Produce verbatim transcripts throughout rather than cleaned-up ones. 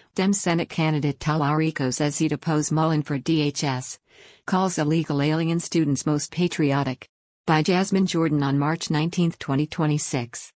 Dem Senate candidate Tallarico says he'd oppose Mullen for D H S. Calls illegal alien students most patriotic. By Jasmine Jordan on March nineteenth, twenty twenty-six.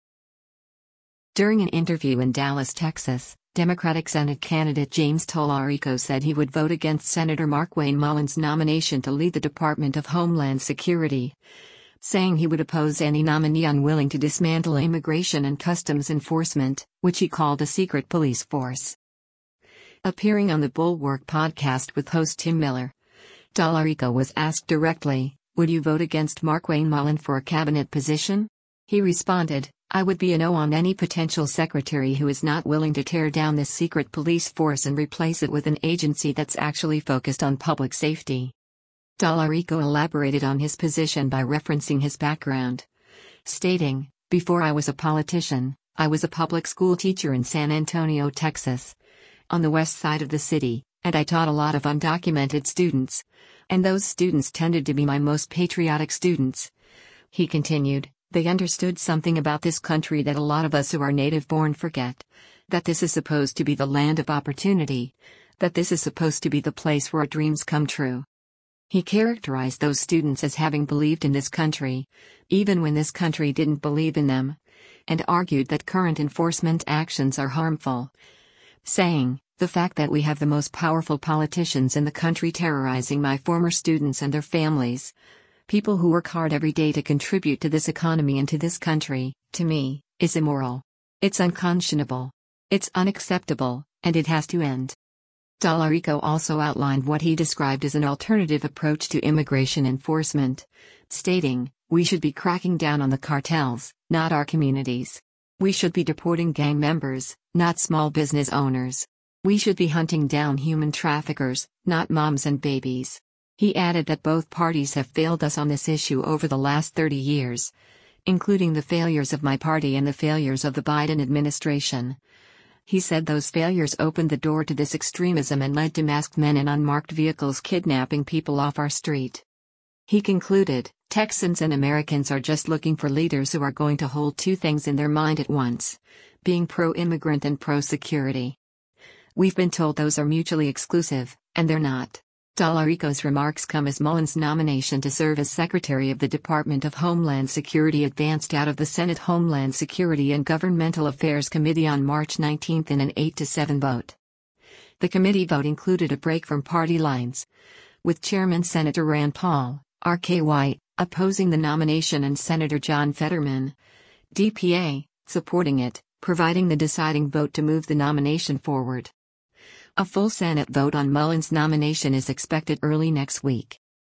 During an interview in Dallas, Texas, Democratic Senate candidate James Tallarico said he would vote against Senator Markwayne Mullin's nomination to lead the Department of Homeland Security, saying he would oppose any nominee unwilling to dismantle immigration and customs enforcement, which he called a secret police force. Appearing on the Bulwark podcast with host Tim Miller, Tallarico was asked directly, "Would you vote against Markwayne Mullin for a cabinet position?" He responded, "I would be a no on any potential secretary who is not willing to tear down this secret police force and replace it with an agency that's actually focused on public safety." Tallarico elaborated on his position by referencing his background, stating, "Before I was a politician, I was a public school teacher in San Antonio, Texas, on the west side of the city, and I taught a lot of undocumented students. And those students tended to be my most patriotic students." He continued, "They understood something about this country that a lot of us who are native-born forget. That this is supposed to be the land of opportunity. That this is supposed to be the place where dreams come true." He characterized those students as having believed in this country, even when this country didn't believe in them, and argued that current enforcement actions are harmful, saying, "The fact that we have the most powerful politicians in the country terrorizing my former students and their families, people who work hard every day to contribute to this economy and to this country, to me, is immoral. It's unconscionable. It's unacceptable, and it has to end." Tallarico also outlined what he described as an alternative approach to immigration enforcement, stating, "We should be cracking down on the cartels, not our communities. We should be deporting gang members, not small business owners. We should be hunting down human traffickers, not moms and babies." He added that both parties have failed us on this issue over the last thirty years, including the failures of my party and the failures of the Biden administration. He said those failures opened the door to this extremism and led to masked men in unmarked vehicles kidnapping people off our street. He concluded, "Texans and Americans are just looking for leaders who are going to hold two things in their mind at once, being pro-immigrant and pro-security. We've been told those are mutually exclusive, and they're not." Tallarico's remarks come as Mullin's nomination to serve as Secretary of the Department of Homeland Security advanced out of the Senate Homeland Security and Governmental Affairs Committee on March nineteenth in an eight to seven vote. The committee vote included a break from party lines, with Chairman Senator Rand Paul, R K White, opposing the nomination and Senator John Fetterman, D P A, supporting it, providing the deciding vote to move the nomination forward. A full Senate vote on Mullin's nomination is expected early next week.